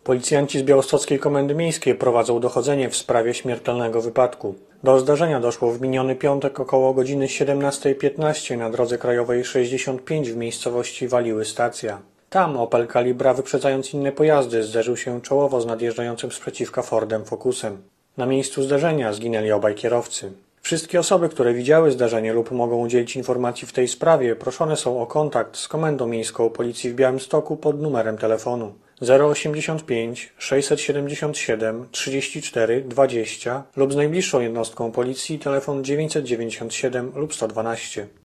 Policjanci z Białostockiej Komendy Miejskiej prowadzą dochodzenie w sprawie śmiertelnego wypadku. Do zdarzenia doszło w miniony piątek około godziny 17:15 na drodze krajowej 65 w miejscowości Waliły Stacja. Tam Opel Calibra, wyprzedzając inne pojazdy, zderzył się czołowo z nadjeżdżającym sprzeciwka Fordem Focusem. Na miejscu zdarzenia zginęli obaj kierowcy. Wszystkie osoby, które widziały zdarzenie lub mogą udzielić informacji w tej sprawie, proszone są o kontakt z Komendą Miejską Policji w Białymstoku pod numerem telefonu 085 677 34 20 lub z najbliższą jednostką policji telefon 997 lub 112.